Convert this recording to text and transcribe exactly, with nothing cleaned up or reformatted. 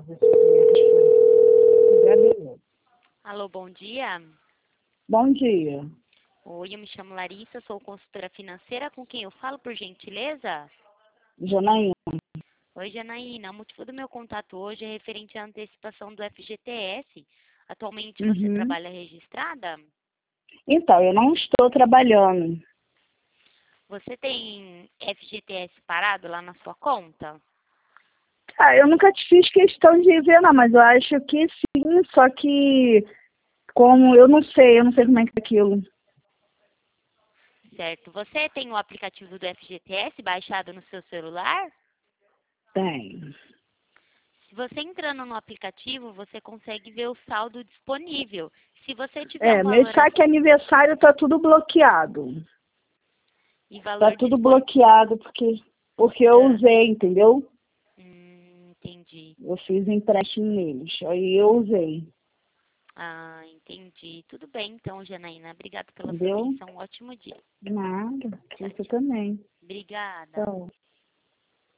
Alô, bom dia. Bom dia. Oi, eu me chamo Larissa, sou consultora financeira. Com quem eu falo, por gentileza? Janaína. Oi, Janaína. O motivo do meu contato hoje é referente à antecipação do F G T S. Atualmente você Uhum. trabalha registrada? Então, eu não estou trabalhando. Você tem F G T S parado lá na sua conta? Ah, eu nunca te fiz questão de ver, não, mas eu acho que sim, só que como eu não sei, eu não sei como é que é aquilo. Certo. Você tem o aplicativo do F G T S baixado no seu celular? Tem. Se você entrando no aplicativo, você consegue ver o saldo disponível. Se você tiver um É, meu valor saque aniversário tá tudo bloqueado. e Tá valor tudo disponível. bloqueado porque, porque eu Ah, usei, entendeu? hum, entendi. Eu fiz empréstimo neles, aí eu usei, Ah, entendi. Tudo bem, então, Janaína. Obrigada pela sua entendeu? atenção. Um ótimo dia. Nada, Tchau, você tchau. também. Obrigada. Então.